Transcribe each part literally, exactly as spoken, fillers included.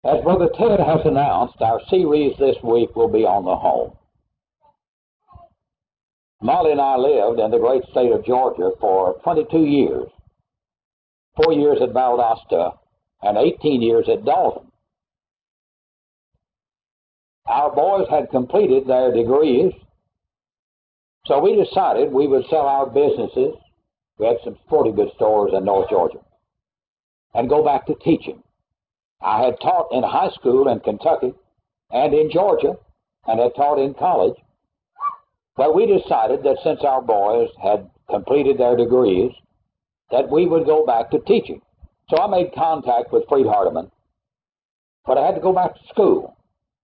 As Brother Ted has announced, our series this week will be on the home. Molly and I lived in the great state of Georgia for twenty-two years, four years at Valdosta and eighteen years at Dalton. Our boys had completed their degrees, so we decided we would sell our businesses. We had some sporting goods stores in North Georgia, and go back to teaching. I had taught in high school in Kentucky and in Georgia, and had taught in college. Well, we decided that since our boys had completed their degrees, that we would go back to teaching. So I made contact with Freed Hardeman, but I had to go back to school.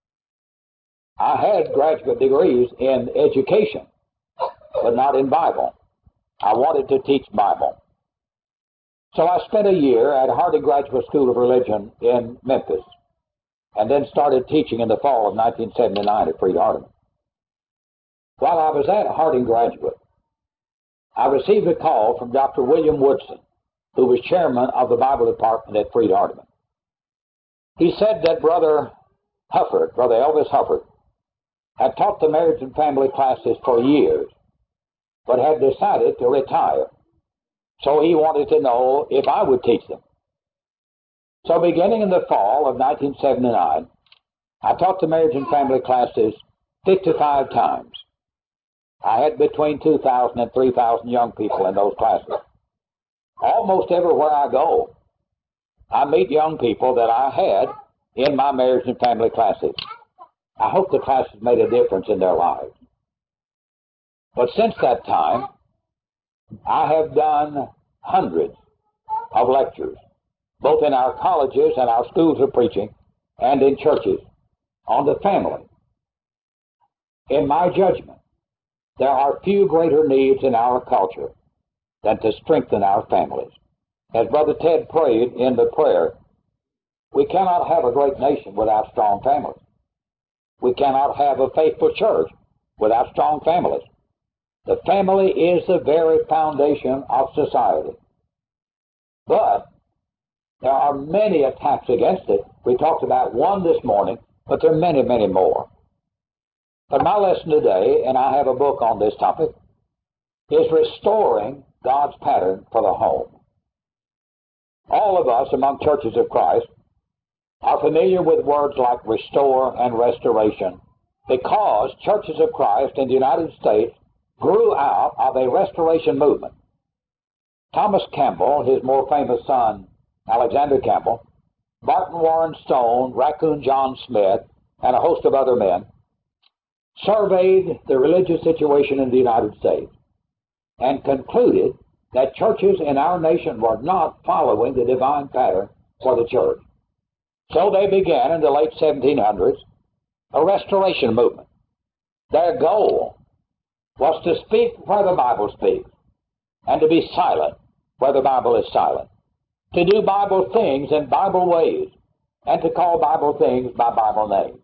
I had graduate degrees in education, but not in Bible. I wanted to teach Bible. So I spent a year at Harding Graduate School of Religion in Memphis, and then started teaching in the fall of nineteen seventy-nine at Freed Hardeman. While I was at Harding Graduate, I received a call from Doctor William Woodson, who was chairman of the Bible department at Freed Hardeman. He said that Brother Hufford, Brother Elvis Hufford, had taught the marriage and family classes for years, but had decided to retire. So he wanted to know if I would teach them. So beginning in the fall of nineteen seventy-nine, I taught the marriage and family classes fifty-five times. I had between two thousand and three thousand young people in those classes. Almost everywhere I go, I meet young people that I had in my marriage and family classes. I hope the classes made a difference in their lives. But since that time, I have done hundreds of lectures, both in our colleges and our schools of preaching and in churches, on the family. In my judgment, there are few greater needs in our culture than to strengthen our families. As Brother Ted prayed in the prayer, we cannot have a great nation without strong families. We cannot have a faithful church without strong families. The family is the very foundation of society. But there are many attacks against it. We talked about one this morning, but there are many, many more. But my lesson today, and I have a book on this topic, is Restoring God's Pattern for the Home. All of us among churches of Christ are familiar with words like restore and restoration, because churches of Christ in the United States grew out of a restoration movement. Thomas Campbell, his more famous son, Alexander Campbell, Barton Warren Stone, Raccoon John Smith, and a host of other men surveyed the religious situation in the United States and concluded that churches in our nation were not following the divine pattern for the church. So they began in the late seventeen hundreds a restoration movement. Their goal was to speak where the Bible speaks and to be silent where the Bible is silent, to do Bible things in Bible ways and to call Bible things by Bible names.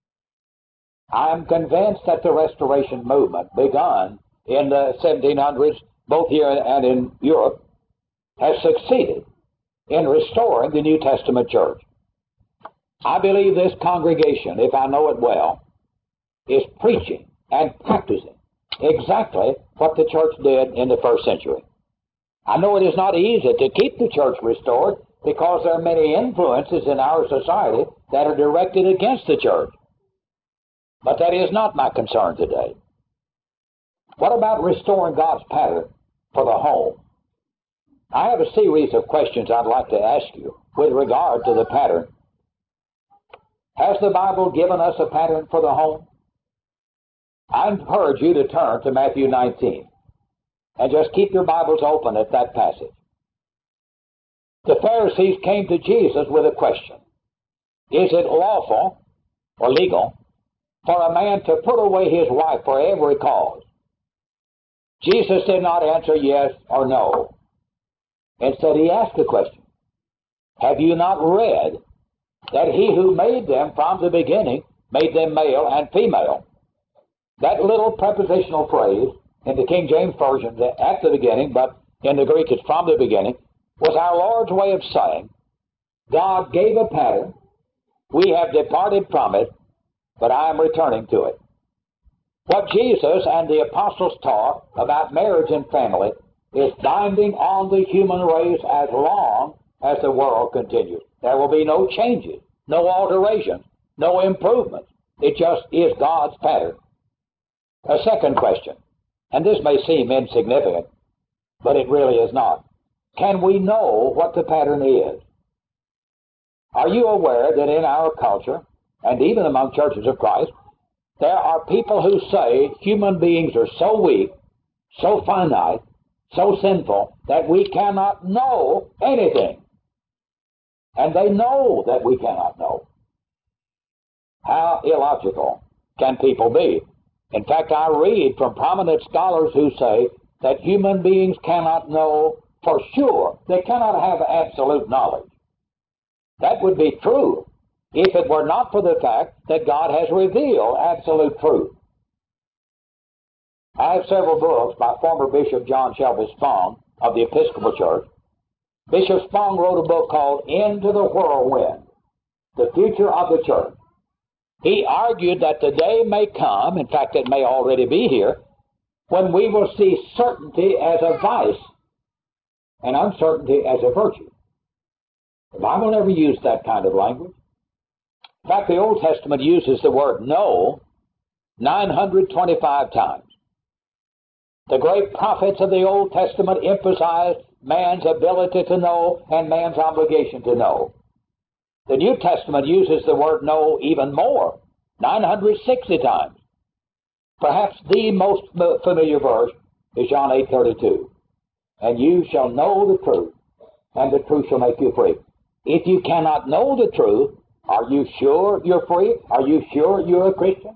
I am convinced that the restoration movement begun in the seventeen hundreds, both here and in Europe, has succeeded in restoring the New Testament church. I believe this congregation, if I know it well, is preaching and practicing exactly what the church did in the first century. I know it is not easy to keep the church restored because there are many influences in our society that are directed against the church. But that is not my concern today. What about restoring God's pattern for the home? I have a series of questions I'd like to ask you with regard to the pattern. Has the Bible given us a pattern for the home? I encourage you to turn to Matthew nineteen and just keep your Bibles open at that passage. The Pharisees came to Jesus with a question. Is it lawful or legal for a man to put away his wife for every cause? Jesus did not answer yes or no. Instead, he asked the question, have you not read that he who made them from the beginning made them male and female? That little prepositional phrase in the King James Version, at the beginning, but in the Greek it's from the beginning, was our Lord's way of saying God gave a pattern We have departed from it, but I am returning to it. What Jesus and the apostles taught about marriage and family is binding on the human race as long as the world continues. There will be no changes, no alterations, no improvements. It just is God's pattern. A second question, and this may seem insignificant, but it really is not. Can we know what the pattern is? Are you aware that in our culture, and even among churches of Christ, there are people who say human beings are so weak, so finite, so sinful, that we cannot know anything. And they know that we cannot know. How illogical can people be? In fact, I read from prominent scholars who say that human beings cannot know for sure. They cannot have absolute knowledge. That would be true if it were not for the fact that God has revealed absolute truth. I have several books by former Bishop John Shelby Spong of the Episcopal Church. Bishop Spong wrote a book called Into the Whirlwind, The Future of the Church. He argued that the day may come, in fact it may already be here, when we will see certainty as a vice and uncertainty as a virtue. The Bible never used that kind of language. In fact, the Old Testament uses the word know nine hundred twenty-five times. The great prophets of the Old Testament emphasized man's ability to know and man's obligation to know. The New Testament uses the word know even more, nine hundred sixty times. Perhaps the most familiar verse is John eight thirty-two. And you shall know the truth, and the truth shall make you free. If you cannot know the truth, are you sure you're free? Are you sure you're a Christian?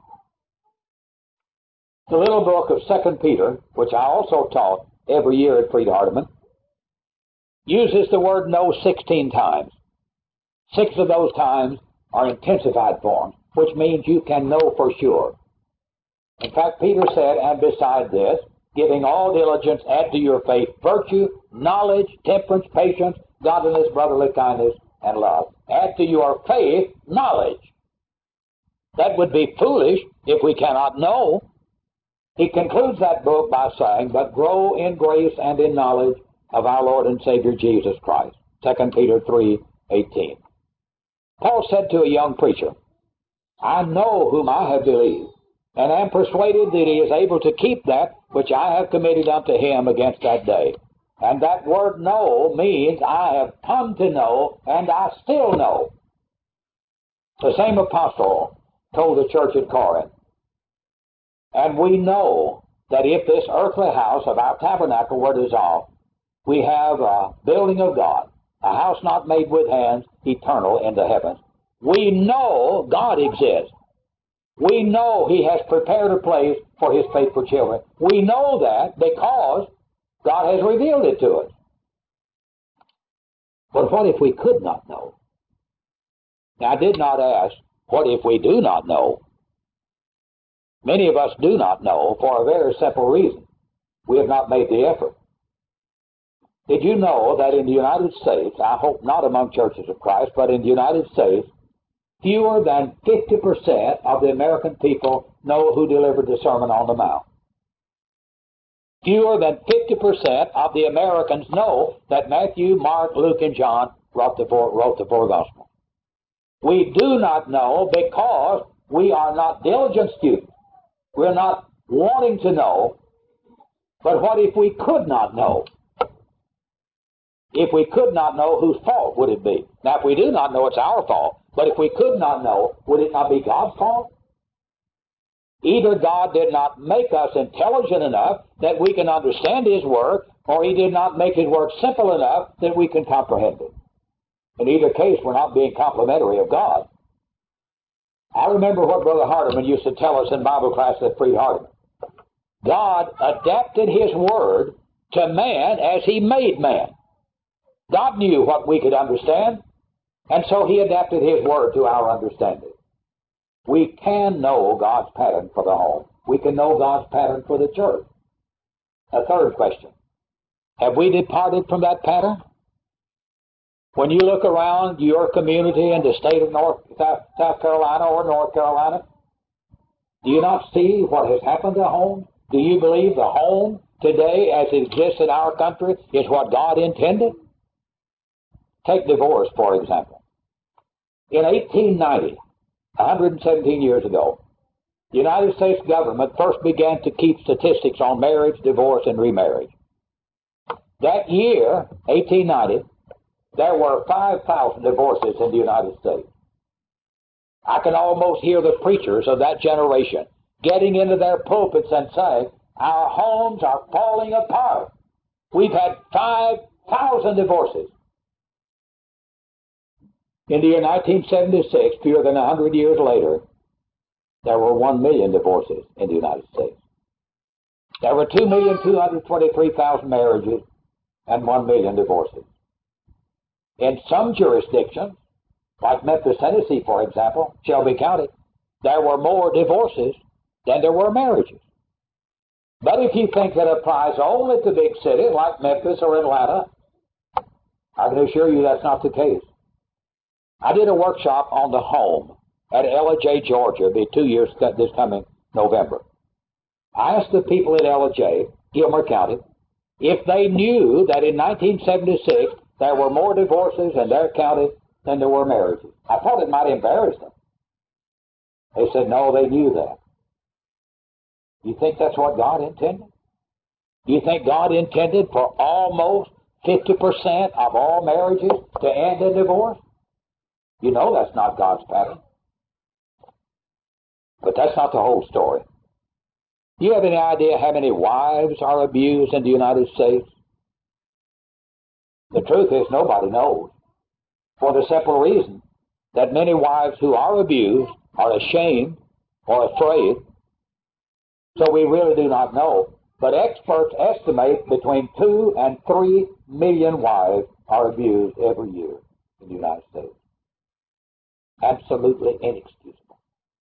The little book of Second Peter, which I also taught every year at Freed Hardeman, uses the word know sixteen times. Six of those times are intensified forms, which means you can know for sure. In fact, Peter said, and beside this, giving all diligence, add to your faith virtue, knowledge, temperance, patience, godliness, brotherly kindness, and love. Add to your faith knowledge. That would be foolish if we cannot know. He concludes that book by saying, but grow in grace and in knowledge of our Lord and Savior Jesus Christ. Second Peter three eighteen. Paul said to a young preacher, I know whom I have believed, and am persuaded that he is able to keep that which I have committed unto him against that day. And that word know means I have come to know, and I still know. The same apostle told the church at Corinth, and we know that if this earthly house of our tabernacle were dissolved, we have a building of God, a house not made with hands, eternal in the heavens. We know God exists. We know He has prepared a place for His faithful children. We know that because God has revealed it to us. But what if we could not know? Now, I did not ask, what if we do not know? Many of us do not know for a very simple reason. We have not made the effort. Did you know that in the United States, I hope not among churches of Christ, but in the United States, fewer than fifty percent of the American people know who delivered the Sermon on the Mount? Fewer than fifty percent of the Americans know that Matthew, Mark, Luke, and John wrote the four, wrote the four Gospels. We do not know because we are not diligent students. We're not wanting to know. But what if we could not know? If we could not know, whose fault would it be? Now, if we do not know, it's our fault. But if we could not know, would it not be God's fault? Either God did not make us intelligent enough that we can understand His Word, or He did not make His Word simple enough that we can comprehend it. In either case, we're not being complimentary of God. I remember what Brother Hardeman used to tell us in Bible class at Freed Hardeman. God adapted His Word to man as He made man. God knew what we could understand, and so He adapted His Word to our understanding. We can know God's pattern for the home. We can know God's pattern for the church. A third question. Have we departed from that pattern? When you look around your community in the state of North, South, South Carolina or North Carolina, do you not see what has happened to homes? Do you believe the home today as it exists in our country is what God intended? Take divorce, for example. In eighteen ninety, one hundred seventeen years ago, the United States government first began to keep statistics on marriage, divorce, and remarriage. That year, eighteen ninety, there were five thousand divorces in the United States. I can almost hear the preachers of that generation getting into their pulpits and saying, our homes are falling apart. We've had five thousand divorces. In the year nineteen seventy-six, fewer than one hundred years later, there were one million divorces in the United States. There were two million two hundred twenty-three thousand marriages and one million divorces. In some jurisdictions, like Memphis, Tennessee, for example, Shelby County, there were more divorces than there were marriages. But if you think that applies only to big cities like Memphis or Atlanta, I can assure you that's not the case. I did a workshop on the home at Ellijay, Georgia. It'll be two years this coming November. I asked the people at Ellijay, Gilmer County, if they knew that in nineteen seventy-six there were more divorces in their county than there were marriages. I thought it might embarrass them. They said, no, they knew that. You think that's what God intended? Do you think God intended for almost fifty percent of all marriages to end in divorce? You know that's not God's pattern. But that's not the whole story. Do you have any idea how many wives are abused in the United States? The truth is nobody knows, for the simple reason that many wives who are abused are ashamed or afraid. So we really do not know. But experts estimate between two and three million wives are abused every year in the United States. Absolutely inexcusable.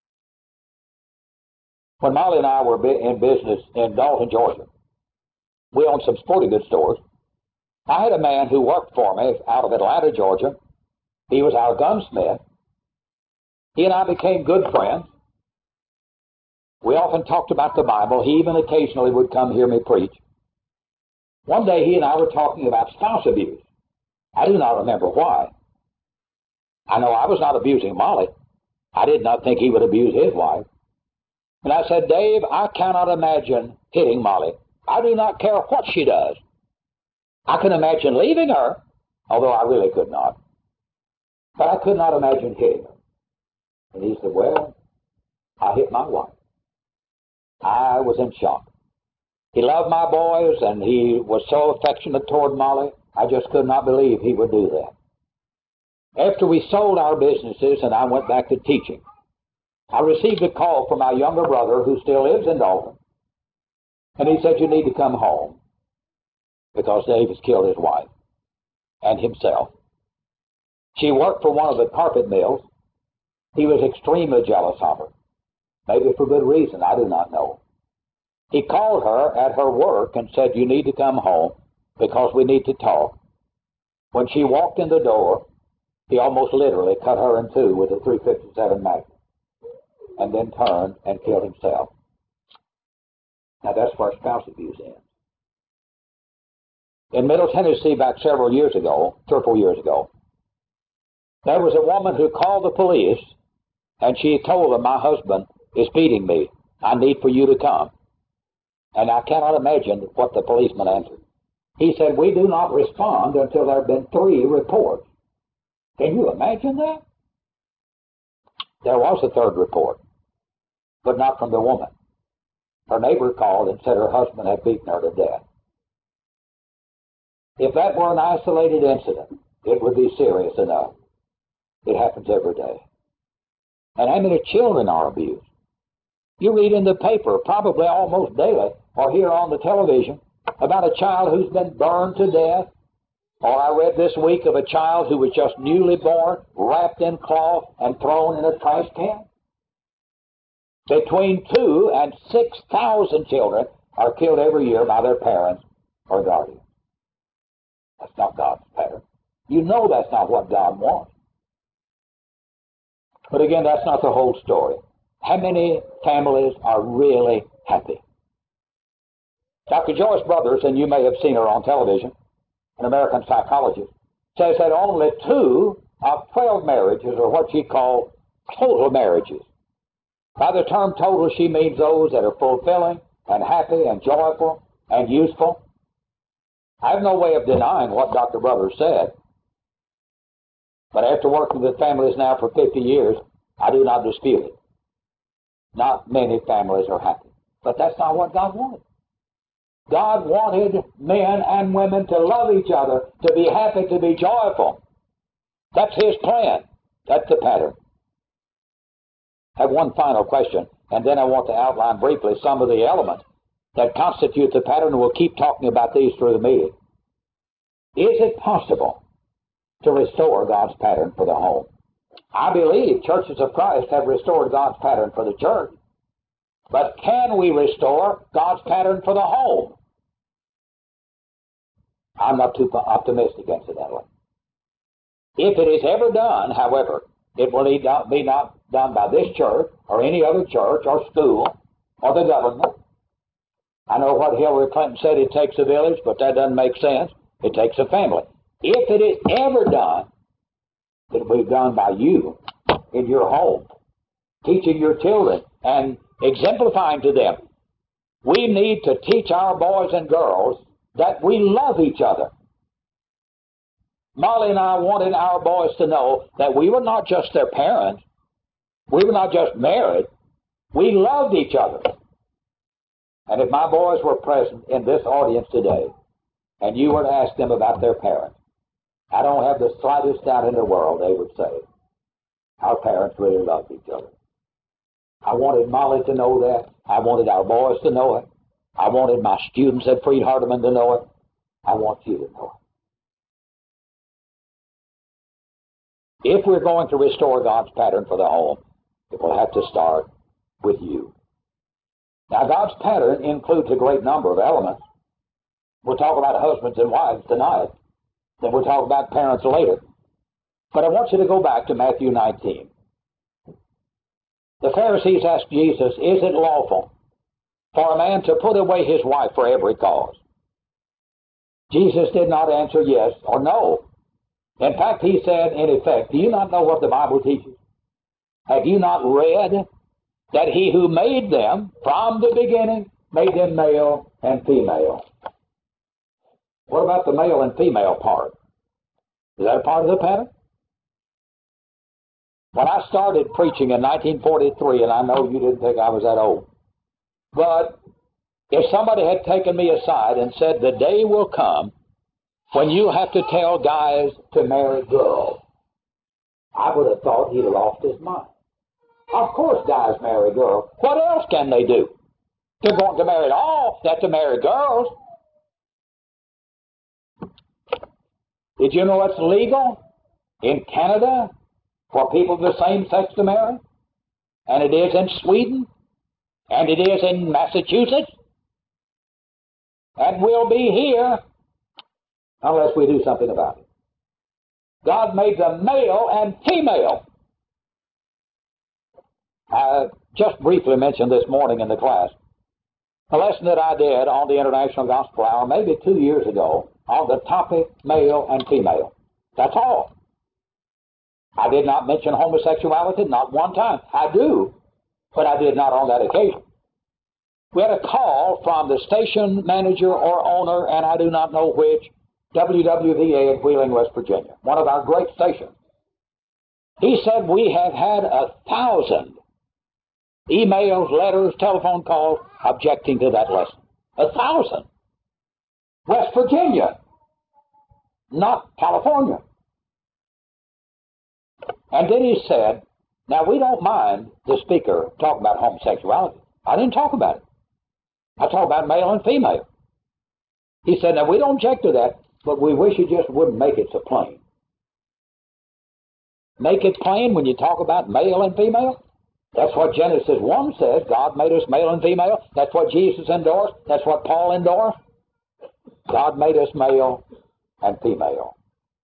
When Molly and I were in business in Dalton, Georgia, we owned some sporting goods stores. I had a man who worked for me out of Atlanta, Georgia. He was our gunsmith. He and I became good friends. We often talked about the Bible. He even occasionally would come hear me preach. One day he and I were talking about spouse abuse. I do not remember why. I know I was not abusing Molly. I did not think he would abuse his wife. And I said, Dave, I cannot imagine hitting Molly. I do not care what she does. I can imagine leaving her, although I really could not. But I could not imagine hitting her. And he said, well, I hit my wife. I was in shock. He loved my boys, and he was so affectionate toward Molly, I just could not believe he would do that. After we sold our businesses and I went back to teaching, I received a call from my younger brother who still lives in Dalton. And he said, you need to come home because Dave has killed his wife and himself. She worked for one of the carpet mills. He was extremely jealous of her. Maybe for good reason, I do not know. He called her at her work and said, you need to come home because we need to talk. When she walked in the door, he almost literally cut her in two with a three fifty-seven Magnum and then turned and killed himself. Now that's where spouse abuse ends. In Middle Tennessee back several years ago, three or four years ago, there was a woman who called the police and she told them, my husband is beating me. I need for you to come. And I cannot imagine what the policeman answered. He said, we do not respond until there have been three reports. Can you imagine that? There was a third report, but not from the woman. Her neighbor called and said her husband had beaten her to death. If that were an isolated incident, it would be serious enough. It happens every day. And how many children are abused? You read in the paper, probably almost daily, or hear on the television, about a child who's been burned to death. Or I read this week of a child who was just newly born, wrapped in cloth, and thrown in a trash can. Between two and six thousand children are killed every year by their parents or guardians. That's not God's pattern. You know that's not what God wants. But again, that's not the whole story. How many families are really happy? Doctor Joyce Brothers, and you may have seen her on television, an American psychologist, says that only two of twelve marriages are what she called total marriages. By the term total, she means those that are fulfilling and happy and joyful and useful. I have no way of denying what Doctor Brothers said, but after working with families now for fifty years, I do not dispute it. Not many families are happy, but that's not what God wanted. God wanted men and women to love each other, to be happy, to be joyful. That's His plan. That's the pattern. I have one final question, and then I want to outline briefly some of the elements that constitute the pattern, and we'll keep talking about these through the meeting. Is it possible to restore God's pattern for the home? I believe churches of Christ have restored God's pattern for the church. But can we restore God's pattern for the home? I'm not too optimistic, incidentally. If it is ever done, however, it will need not be not done by this church or any other church or school or the government. I know what Hillary Clinton said, it takes a village, but that doesn't make sense. It takes a family. If it is ever done, it will be done by you in your home, teaching your children and exemplifying to them. We need to teach our boys and girls that we love each other. Molly and I wanted our boys to know that we were not just their parents. We were not just married. We loved each other. And if my boys were present in this audience today, and you were to ask them about their parents, I don't have the slightest doubt in the world they would say, our parents really loved each other. I wanted Molly to know that. I wanted our boys to know it. I wanted my students at Freed Hardeman to know it. I want you to know it. If we're going to restore God's pattern for the home, it will have to start with you. Now, God's pattern includes a great number of elements. We'll talk about husbands and wives tonight. Then we'll talk about parents later. But I want you to go back to Matthew nineteen. The Pharisees asked Jesus, is it lawful for a man to put away his wife for every cause? Jesus did not answer yes or no. In fact, he said, in effect, do you not know what the Bible teaches? Have you not read that he who made them from the beginning made them male and female? What about the male and female part? Is that a part of the pattern? When I started preaching in nineteen forty-three, and I know you didn't think I was that old, but if somebody had taken me aside and said, the day will come when you have to tell guys to marry girls, I would have thought he'd lost his mind. Of course guys marry girls. What else can they do? They're going to marry at all, not to marry girls. Did you know it's legal in Canada for people of the same sex to marry? And it is in Sweden. And it is in Massachusetts. And will be here unless we do something about it. God made them male and female. I just briefly mentioned this morning in the class a lesson that I did on the International Gospel Hour maybe two years ago on the topic male and female. That's all. I did not mention homosexuality, not one time. I do, but I did not on that occasion. We had a call from the station manager or owner, and I do not know which, W W V A in Wheeling, West Virginia, one of our great stations. He said we have had a thousand emails, letters, telephone calls objecting to that lesson. A thousand. West Virginia, not California. And then he said, now we don't mind the speaker talking about homosexuality. I didn't talk about it. I talk about male and female. He said, now we don't object to that, but we wish you just wouldn't make it so plain. Make it plain when you talk about male and female? That's what Genesis one says. God made us male and female. That's what Jesus endorsed. That's what Paul endorsed. God made us male and female.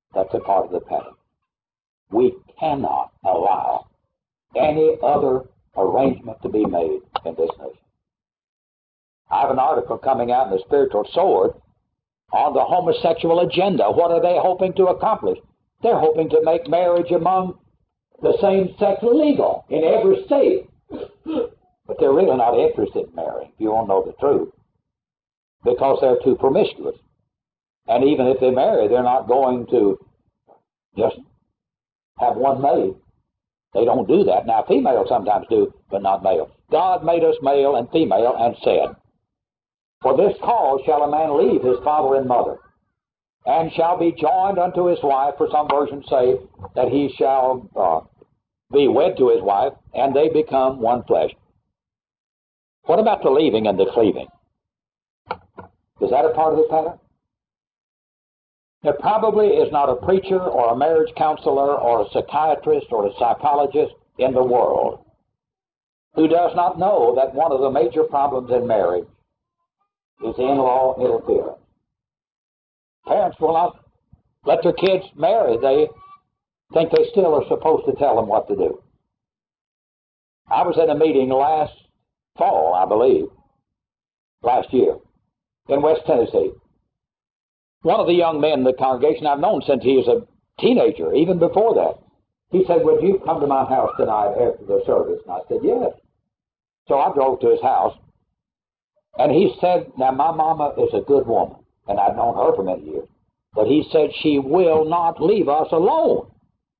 That's a part of the pattern. We cannot allow any other arrangement to be made in this nation. I have an article coming out in the Spiritual Sword on the homosexual agenda. What are they hoping to accomplish? They're hoping to make marriage among the same sex legal in every state. But they're really not interested in marrying, if you want to know the truth, because they're too promiscuous. And even if they marry, they're not going to just have one maid. They don't do that. Now, females sometimes do, but not male. God made us male and female and said, "For this cause shall a man leave his father and mother, and shall be joined unto his wife," for some versions say that he shall uh, be wed to his wife, and they become one flesh. What about the leaving and the cleaving? Is that a part of the pattern? There probably is not a preacher or a marriage counselor or a psychiatrist or a psychologist in the world who does not know that one of the major problems in marriage is in-law interference. Parents will not let their kids marry. They think they still are supposed to tell them what to do. I was at a meeting last fall, I believe, last year, in West Tennessee. One of the young men in the congregation I've known since he was a teenager, even before that, he said, "Would you come to my house tonight after the service?" And I said, "Yes." So I drove to his house, and he said, now my mama is a good woman, and I've known her for many years, but he said she will not leave us alone.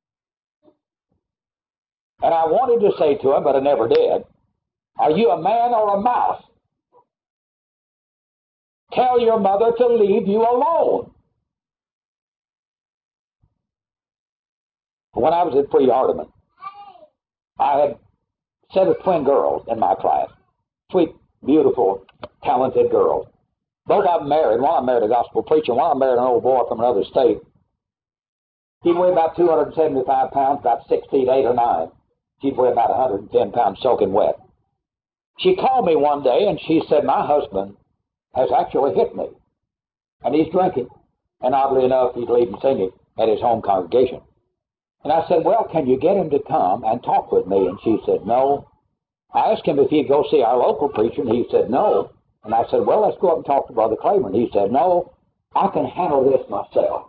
And I wanted to say to him, but I never did, "Are you a man or a mouse? Tell your mother to leave you alone." When I was at Pre-Hardeman, I had a set of twin girls in my class. Sweet, beautiful, talented girls. Both of them married. One of them married a gospel preacher. One of them married an old boy from another state. He'd weigh about two hundred seventy-five pounds, about six feet eight or nine. She'd weigh about one hundred ten pounds soaking wet. She called me one day and she said, "My husband has actually hit me, and he's drinking. And oddly enough, he's leading singing at his home congregation." And I said, "Well, can you get him to come and talk with me?" And she said, "No." I asked him if he'd go see our local preacher, and he said, "No." And I said, "Well, let's go up and talk to Brother Claiborne." He said, "No, I can handle this myself."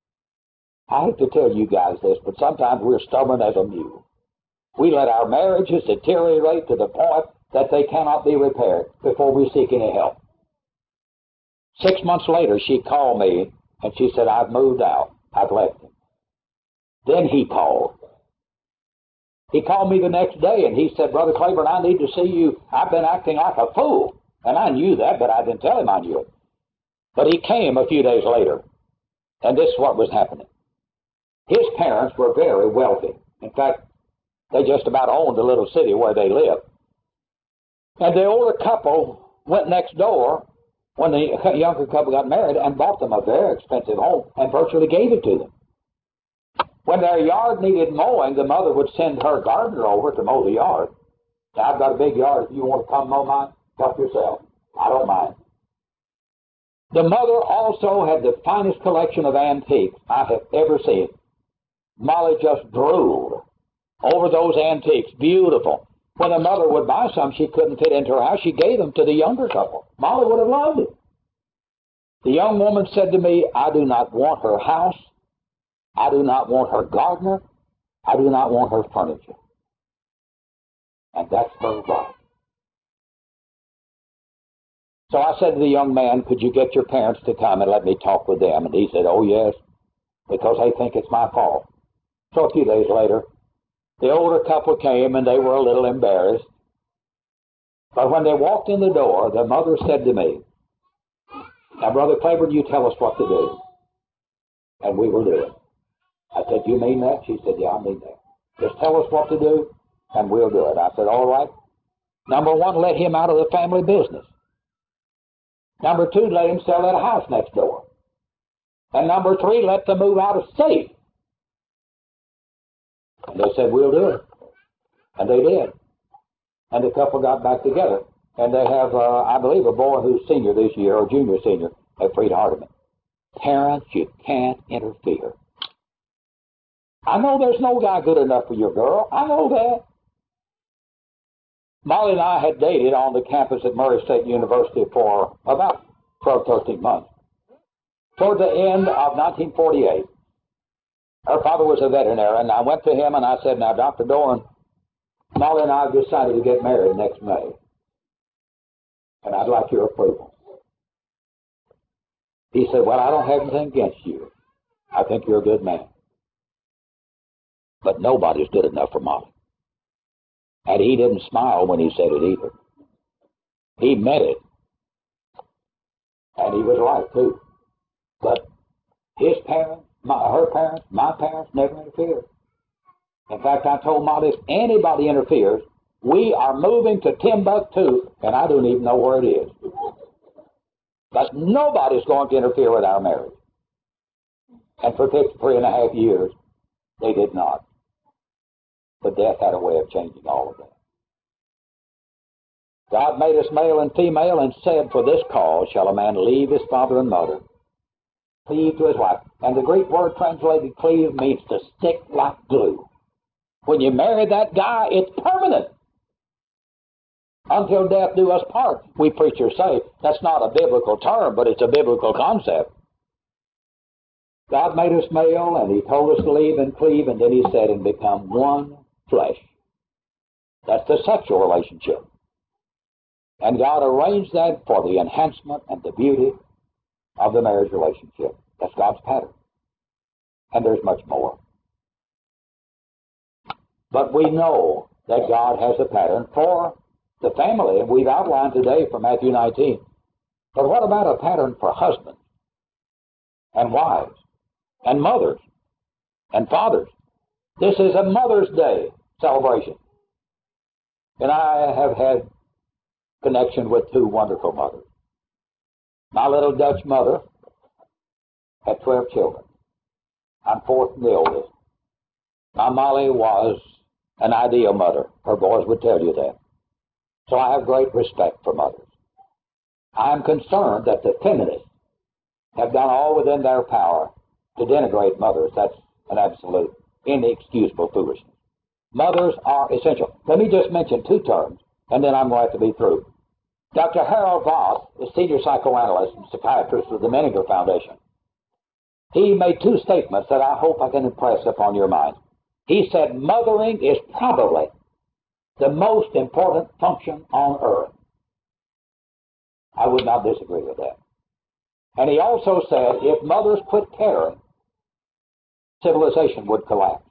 I hate to tell you guys this, but sometimes we're stubborn as a mule. We let our marriages deteriorate to the point that they cannot be repaired before we seek any help. Six months later, she called me, and she said, "I've moved out. I've left him." Then he called. He called me the next day, and he said, "Brother Claiborne, I need to see you. I've been acting like a fool." And I knew that, but I didn't tell him I knew it. But he came a few days later, and this is what was happening. His parents were very wealthy. In fact, they just about owned the little city where they lived. And the older couple went next door when the younger couple got married and bought them a very expensive home and virtually gave it to them. When their yard needed mowing, the mother would send her gardener over to mow the yard. "Now, I've got a big yard. If you want to come mow mine, help yourself. I don't mind." The mother also had the finest collection of antiques I have ever seen. Molly just drooled over those antiques. Beautiful. When the mother would buy some she couldn't fit into her house, she gave them to the younger couple. Molly would have loved it. The young woman said to me, "I do not want her house. I do not want her gardener. I do not want her furniture." And that's her right. So I said to the young man, "Could you get your parents to come and let me talk with them?" And he said, "Oh, yes, because they think it's my fault." So a few days later, the older couple came, and they were a little embarrassed. But when they walked in the door, the mother said to me, "Now, Brother Claiborne, you tell us what to do, and we will do it." I said, "You mean that?" She said, "Yeah, I mean that. Just tell us what to do, and we'll do it." I said, "All right. Number one, let him out of the family business. Number two, let him sell that house next door. And number three, let them move out of state." And they said, "We'll do it." And they did. And the couple got back together. And they have, uh, I believe, a boy who's senior this year, or junior senior, at Pre-Hardeman. Parents, you can't interfere. I know there's no guy good enough for your girl. I know that. Molly and I had dated on the campus at Murray State University for about twelve, thirteen months. Toward the end of nineteen forty-eight, her father was a veterinarian, and I went to him and I said, now, Doctor Doran, Molly and I have decided to get married next May, and I'd like your approval. He said, well, I don't have anything against you. I think you're a good man. But nobody's good enough for Molly. And he didn't smile when he said it either. He meant it. And he was right, too. But his parents, my, her parents, my parents never interfered. In fact, I told Molly, if anybody interferes, we are moving to Timbuktu, and I don't even know where it is. But nobody's going to interfere with our marriage. And for fifty-three and a half years, they did not. But death had a way of changing all of that. God made us male and female and said, for this cause shall a man leave his father and mother, cleave to his wife. And the Greek word translated cleave means to stick like glue. When you marry that guy, it's permanent. Until death do us part, we preachers say. That's not a biblical term, but it's a biblical concept. God made us male, and he told us to leave and cleave, and then he said, and become one flesh. That's the sexual relationship. And God arranged that for the enhancement and the beauty of the marriage relationship. That's God's pattern. And there's much more. But we know that God has a pattern for the family, and we've outlined today from Matthew nineteen. But what about a pattern for husbands and wives and mothers and fathers? This is a Mother's Day celebration. And I have had connection with two wonderful mothers. My little Dutch mother had twelve children. I'm fourth and the oldest. My Molly was an ideal mother. Her boys would tell you that. So I have great respect for mothers. I'm concerned that the feminists have done all within their power to denigrate mothers. That's an absolute inexcusable foolishness. Mothers are essential. Let me just mention two terms, and then I'm going to have to be through. Doctor Harold Voss is senior psychoanalyst and psychiatrist with the Menninger Foundation. He made two statements that I hope I can impress upon your mind. He said, mothering is probably the most important function on earth. I would not disagree with that. And he also said, if mothers quit caring, civilization would collapse.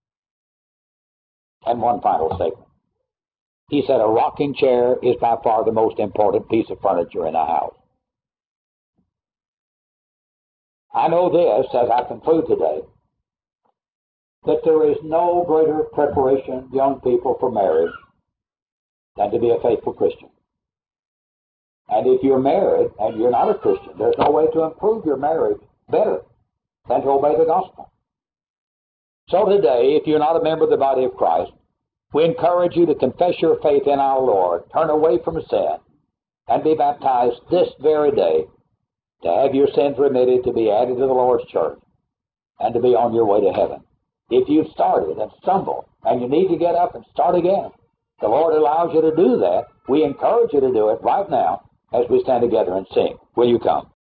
And one final statement. He said, a rocking chair is by far the most important piece of furniture in a house. I know this, as I conclude today, that there is no greater preparation, young people, for marriage than to be a faithful Christian. And if you're married and you're not a Christian, there's no way to improve your marriage better than to obey the gospel. So today, if you're not a member of the body of Christ, we encourage you to confess your faith in our Lord, turn away from sin, and be baptized this very day to have your sins remitted, to be added to the Lord's church, and to be on your way to heaven. If you've started and stumbled, and you need to get up and start again, the Lord allows you to do that. We encourage you to do it right now as we stand together and sing. Will you come?